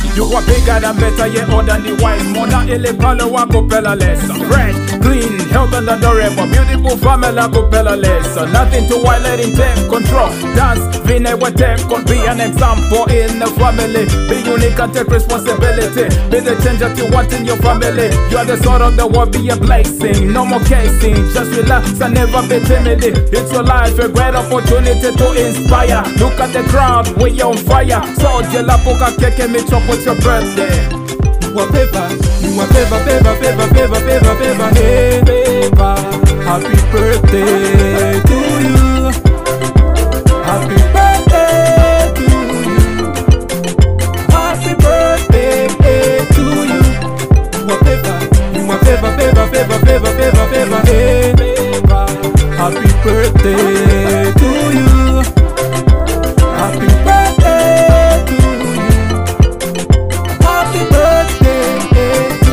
You are bigger than better, yeah, more than the wise. Mona ele palo wa kupela lesa. Fresh, clean, health and adorable. Beautiful family kupela lesa. Nothing to while letting take control. Dance, vine with take could be an example in the family. Be unique and take responsibility. Be the change that you want in your family. You are the sort of the world, be a blessing. No more casing, just relax and never be timid. It's your life, a great opportunity to inspire. Look at the crowd, we on fire. So jela poka keke me chop with your birthday. You are favor, you are favor, favor, favor, favor, favor, favor, hey, favor. Happy birthday to you. Happy birthday to you. Happy birthday to you. You are favor, you are favor, favor, favor, favor, favor, favor, hey, favor. Happy birthday to you. Happy birthday to you. Happy birthday to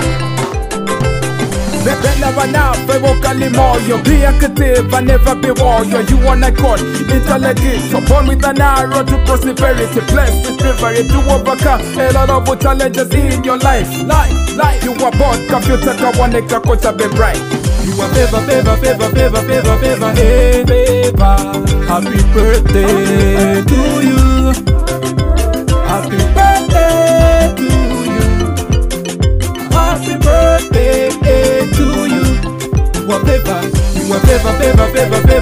you. Never now, vocally more. You be active and never be warrior. You wanna call intelligent. So born with an arrow to prosperity. Blessed with bravery to overcome a lot of challenges in your life. Life. You are born, computer, one extra coach, be bright. you are favor, favor, favor, favor, favor, favor, hey, favor. Happy birthday to you. Happy birthday to you. Happy birthday to you. You are favor, you are favor, favor, favor, favor.